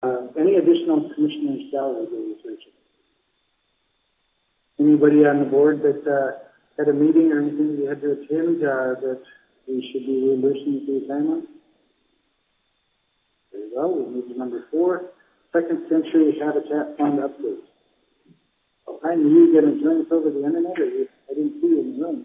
Any additional commissioner salaries or research? Anybody on the board that had a meeting or anything you had to attend that we should be reimbursing the time on? Very well. We'll move to number 4, Second Century Habitat Fund update. I knew you were going to join us over the internet, or I didn't see you in the room.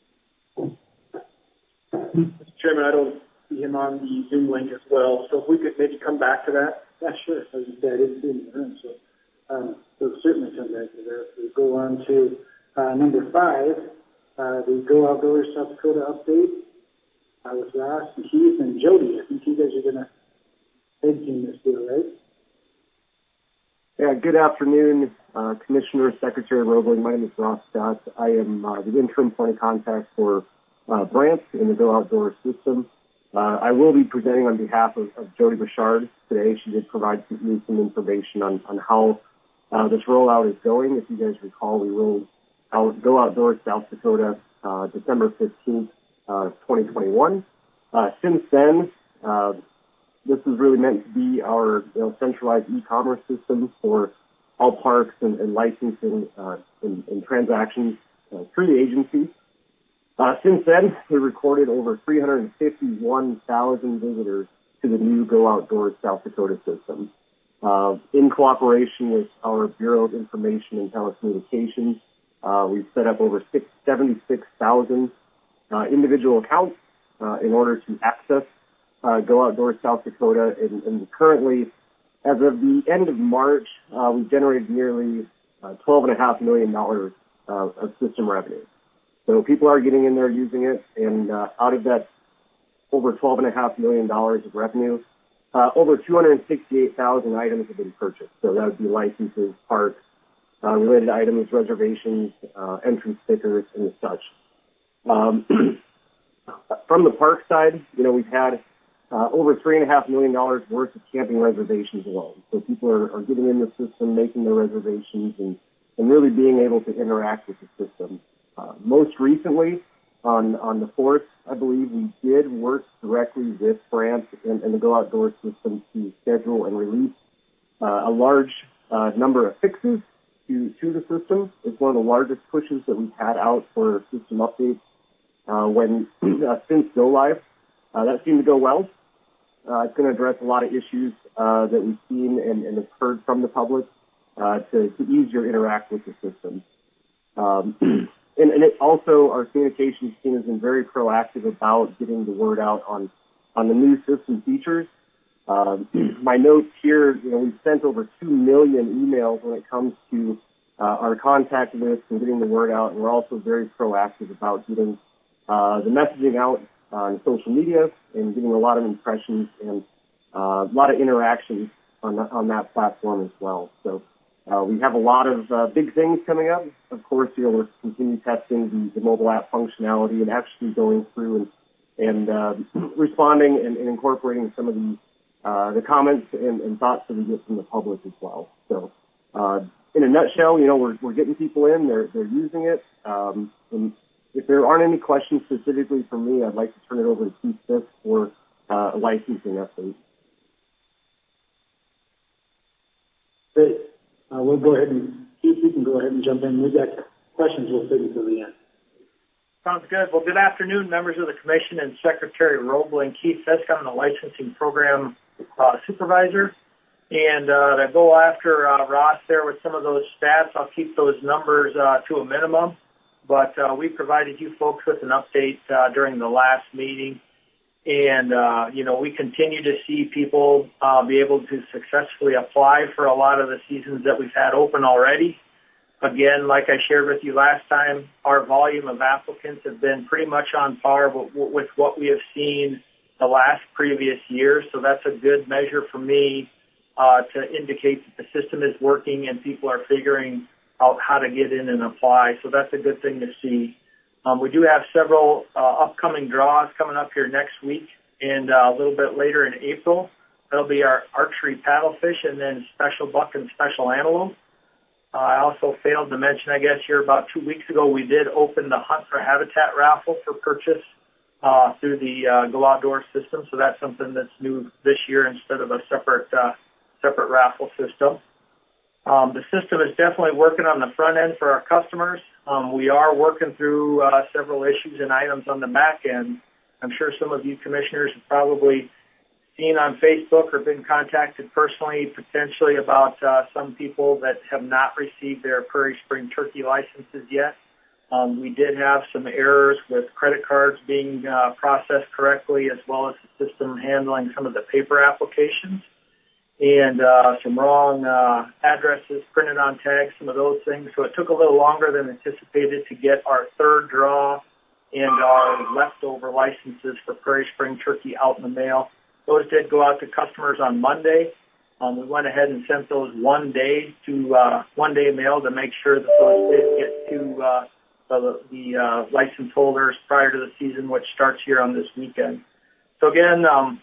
Mr. Chairman, I don't see him on the Zoom link as well, so if we could maybe come back to that. Yeah, sure. As you said, I didn't see him in the room, so we'll certainly come back to that. We'll go on to number 5, the Go Outdoors South Dakota update with Ross and Keith and Jody. I think you guys are going to head team this deal, right? Yeah, good afternoon, Commissioner, Secretary Roebling. My name is Ross Scott. I am the interim point of contact for Brant in the Go Outdoors system. I will be presenting on behalf of Jody Bouchard today. She did provide me some information on how this rollout is going. If you guys recall, we rolled out Go Outdoors South Dakota December 15th, 2021. Since then, this is really meant to be our centralized e-commerce system for all parks and licensing and transactions through the agency. Since then, we recorded over 351,000 visitors to the new Go Outdoors South Dakota system. In cooperation with our Bureau of Information and Telecommunications, we've set up over 76,000 individual accounts in order to access Go Outdoors South Dakota. And currently, as of the end of March, we've generated nearly $12.5 million of system revenue. So people are getting in there using it, and out of that over $12.5 million of revenue, over 268,000 items have been purchased. So that would be licenses, parks, related items, reservations, entrance stickers, and such. From the park side, we've had over $3.5 million worth of camping reservations alone. So people are getting in the system, making their reservations, and really being able to interact with the system. Most recently, on the 4th, I believe, we did work directly with Brant and the Go Outdoors system to schedule and release a large number of fixes to the system. It's one of the largest pushes that we've had out for system updates since Go Live. That seemed to go well. It's going to address a lot of issues that we've seen and have heard from the public to easier interact with the system. And it also, our communications team has been very proactive about getting the word out on the new system features. My notes here, we've sent over 2 million emails when it comes to our contact list and getting the word out. And we're also very proactive about getting the messaging out on social media and getting a lot of impressions and a lot of interactions on that platform as well. So we have a lot of big things coming up. Of course, we're continue testing the mobile app functionality and actually going through and responding and incorporating some of the comments and thoughts that we get from the public as well. So in a nutshell, we're getting people in, they're using it. And if there aren't any questions specifically for me, I'd like to turn it over to Keith Fisk for a licensing update. Great. We'll go ahead and, Keith, you can go ahead and jump in. We've got questions we'll save until the end. Sounds good. Well, good afternoon, members of the Commission and Secretary Roebling. Keith Fisk, I'm the licensing program supervisor. And to go after Ross there with some of those stats, I'll keep those numbers to a minimum. But we provided you folks with an update during the last meeting. And, we continue to see people be able to successfully apply for a lot of the seasons that we've had open already. Again, like I shared with you last time, our volume of applicants have been pretty much on par with what we have seen the last previous year. So that's a good measure for me to indicate that the system is working and people are figuring out how to get in and apply. So that's a good thing to see. We do have several upcoming draws coming up here next week and a little bit later in April. That'll be our archery paddlefish and then special buck and special antelope. I also failed to mention, I guess here about 2 weeks ago, we did open the Hunt for Habitat raffle for purchase through the Go Outdoors system. So that's something that's new this year instead of a separate separate raffle system. The system is definitely working on the front end for our customers. We are working through several issues and items on the back end. I'm sure some of you commissioners have probably seen on Facebook or been contacted personally, potentially about some people that have not received their Prairie Spring turkey licenses yet. We did have some errors with credit cards being processed correctly, as well as the system handling some of the paper applications, and some wrong addresses printed on tags, some of those things. So it took a little longer than anticipated to get our third draw and our leftover licenses for Prairie Spring turkey out in the mail. Those did go out to customers on Monday. We went ahead and sent those one day mail to make sure that those did get to the license holders prior to the season, which starts here on this weekend. So again,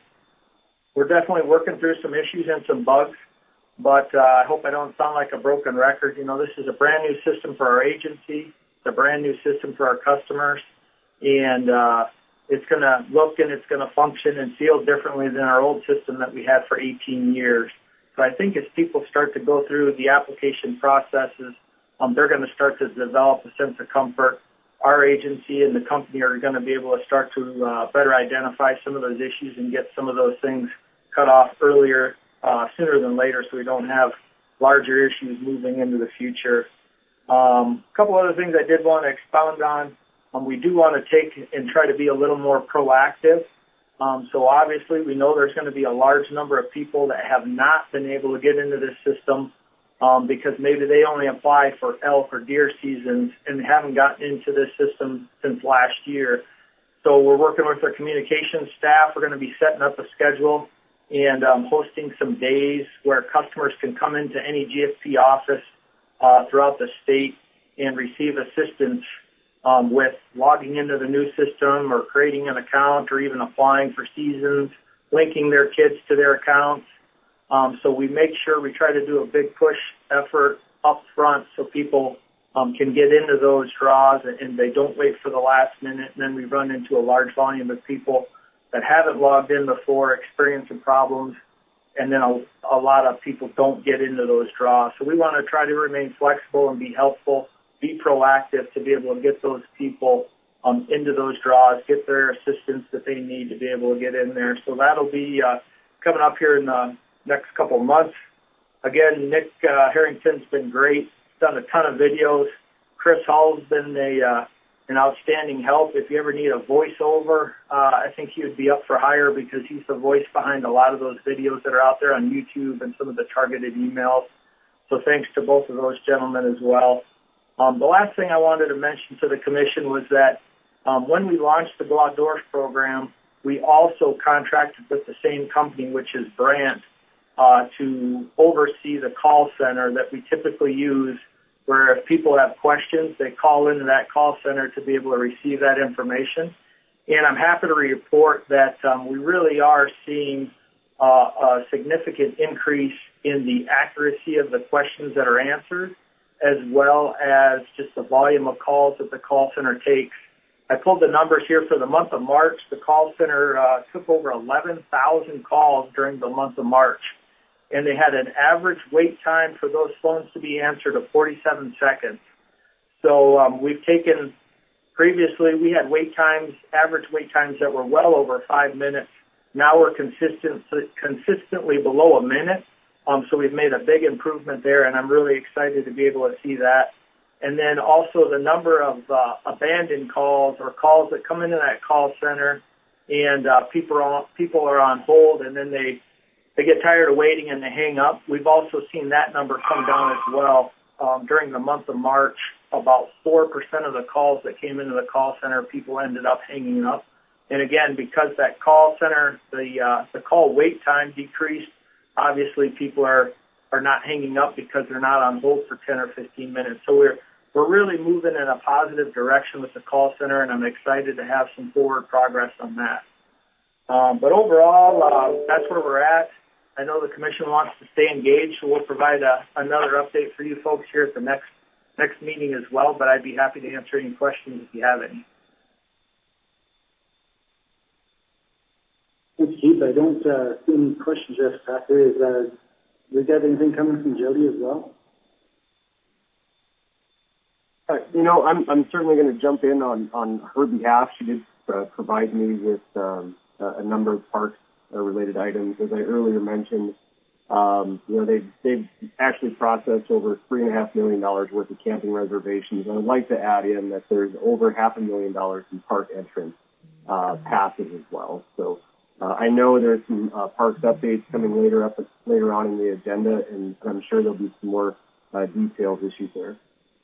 we're definitely working through some issues and some bugs, but I hope I don't sound like a broken record. You know, this is a brand new system for our agency. It's a brand new system for our customers, and it's going to look and it's going to function and feel differently than our old system that we had for 18 years. So I think as people start to go through the application processes, they're going to start to develop a sense of comfort. Our agency and the company are going to be able to start to better identify some of those issues and get some of those things cut off earlier, sooner than later, so we don't have larger issues moving into the future. A couple other things I did want to expound on. We do want to take and try to be a little more proactive. So obviously we know there's going to be a large number of people that have not been able to get into this system because maybe they only apply for elk or deer seasons and haven't gotten into this system since last year. So we're working with our communications staff. We're going to be setting up a schedule and hosting some days where customers can come into any GSP office throughout the state and receive assistance with logging into the new system or creating an account or even applying for seasons, linking their kids to their accounts. So we make sure we try to do a big push effort up front so people can get into those draws and they don't wait for the last minute. And then we run into a large volume of people that haven't logged in before, experiencing problems, and then a lot of people don't get into those draws. So we want to try to remain flexible and be helpful, be proactive to be able to get those people into those draws, get their assistance that they need to be able to get in there. So that'll be coming up here in the next couple of months. Again, Nick Harrington's been great, done a ton of videos. Chris Hall's been an outstanding help. If you ever need a voiceover, I think he would be up for hire because he's the voice behind a lot of those videos that are out there on YouTube and some of the targeted emails. So thanks to both of those gentlemen as well. The last thing I wanted to mention to the commission was that when we launched the Go Outdoors program, we also contracted with the same company, which is Brandt, to oversee the call center that we typically use, where if people have questions, they call into that call center to be able to receive that information. And I'm happy to report that we really are seeing a significant increase in the accuracy of the questions that are answered, as well as just the volume of calls that the call center takes. I pulled the numbers here for the month of March. The call center took over 11,000 calls during the month of March, and they had an average wait time for those phones to be answered of 47 seconds. So we've taken, previously we had average wait times that were well over 5 minutes. Now we're consistently below a minute. So we've made a big improvement there, and I'm really excited to be able to see that. And then also the number of abandoned calls or calls that come into that call center and people are on hold and then they get tired of waiting and they hang up. We've also seen that number come down as well. During the month of March, about 4% of the calls that came into the call center, people ended up hanging up. And again, because that call center, the call wait time decreased, obviously people are not hanging up because they're not on hold for 10 or 15 minutes. So we're really moving in a positive direction with the call center, and I'm excited to have some forward progress on that. But overall, that's where we're at. I know the commission wants to stay engaged, so we'll provide another update for you folks here at the next meeting as well, but I'd be happy to answer any questions if you have any. Thanks, Keith. I don't see any questions yet, Packer. Is We got anything coming from Jody as well? I'm certainly going to jump in on her behalf. She did provide me with a number of parks related items. As I earlier mentioned, they've actually processed over $3.5 million worth of camping reservations. And I'd like to add in that there's over $500,000 in park entrance passes as well. So I know there's some parks updates coming later on in the agenda, and I'm sure there'll be some more detailed issues there.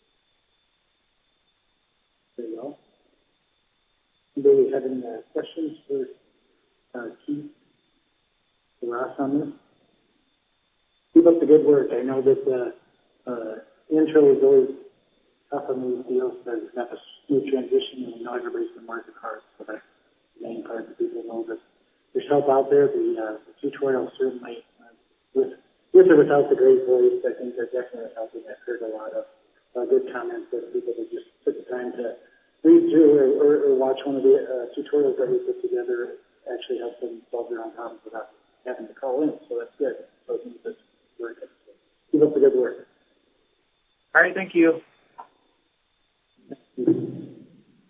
Very well. Anybody have any questions for Keith or Ross on this? Keep up the good work. I know that the intro is always tough on these deals, but it's not a smooth transition, and we know everybody's been working hard, so that's the main part that people know that there's help out there. The tutorial certainly, with or without the great voice, I think they're definitely helping. I've heard a lot of good comments that people that just took the time to read through or watch one of the tutorials that we put together actually help them solve their own problems without having to call in. So that's good. So I think that's working. So keep up the good work. All right, thank you.